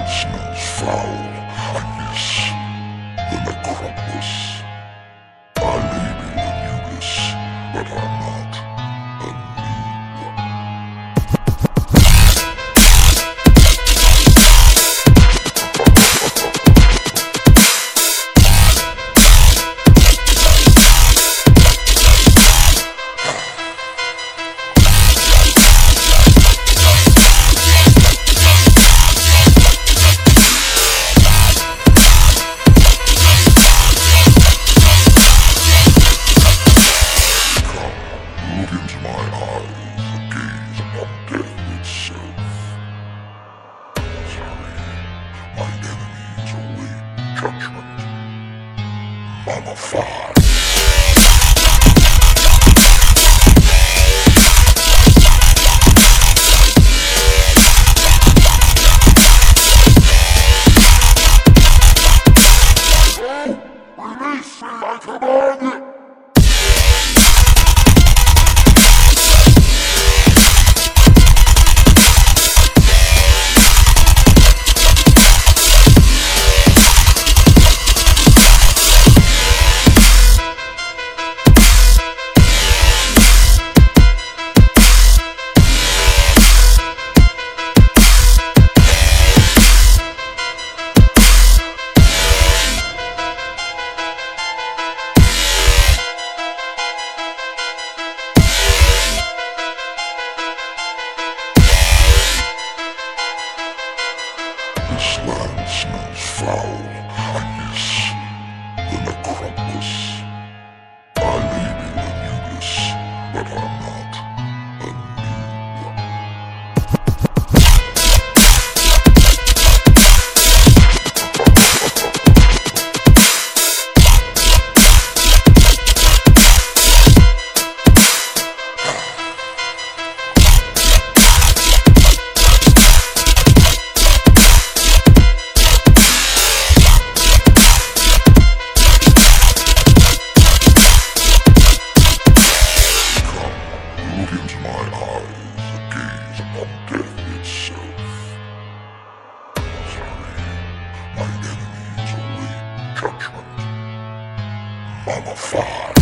smells foul. I miss the necropolis. I may be Anubis, but I'm not a noob. Look into my eyes, gaze upon death itself. Sorry, my enemies await judgment. Mummified. Release me, I command you! This land smells foul. I miss the necropolis. I may be Anubis, but I'm not a noob. Look into my eyes, gaze upon death itself. Sorry, my enemies await judgment. Mummified.